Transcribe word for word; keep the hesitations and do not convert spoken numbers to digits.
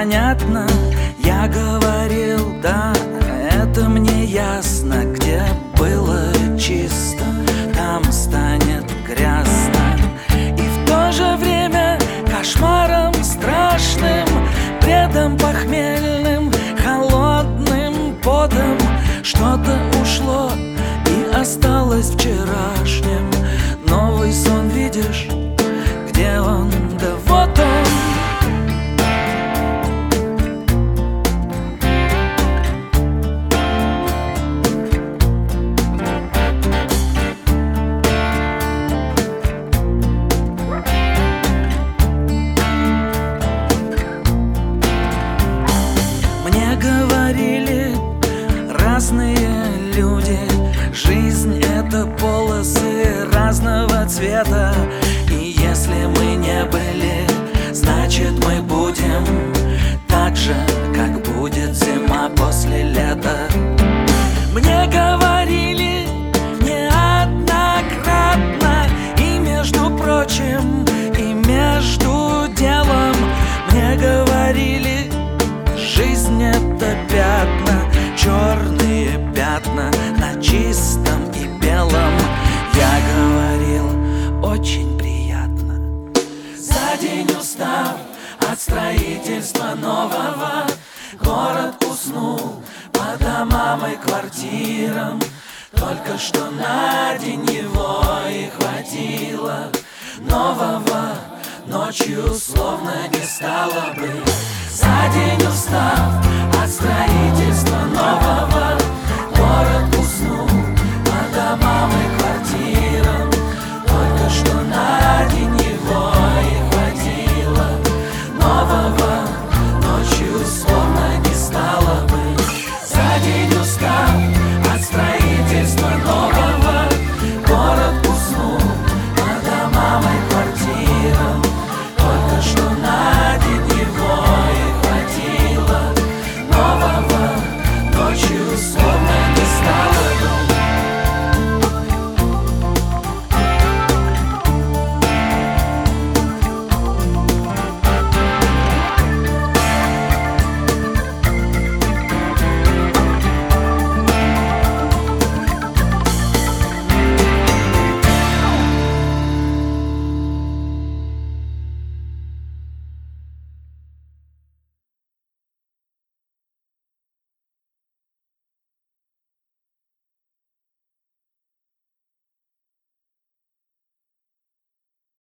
понятно. Я говорил, да, это мне ясно. Где было чисто, там станет грязно. И в то же время кошмаром страшным, бредом похмельным, холодным потом что-то ушло и осталось вчерашним. Новый сон видишь, где он? Да вот он. Мне говорили разные люди, жизнь — это полосы разного цвета. И если мы не были, значит мы будем так же, как будет зима после лета. Мне говорили неоднократно, и между прочим, и между делом. Мне говорили, жизнь — это пятна, черные пятна на чистом и белом. Я говорил, очень приятно. За день устав от строительства нового, город уснул по домам и квартирам. Только что на день его и хватило. Нового ночью словно не стало бы. За день устав от строительства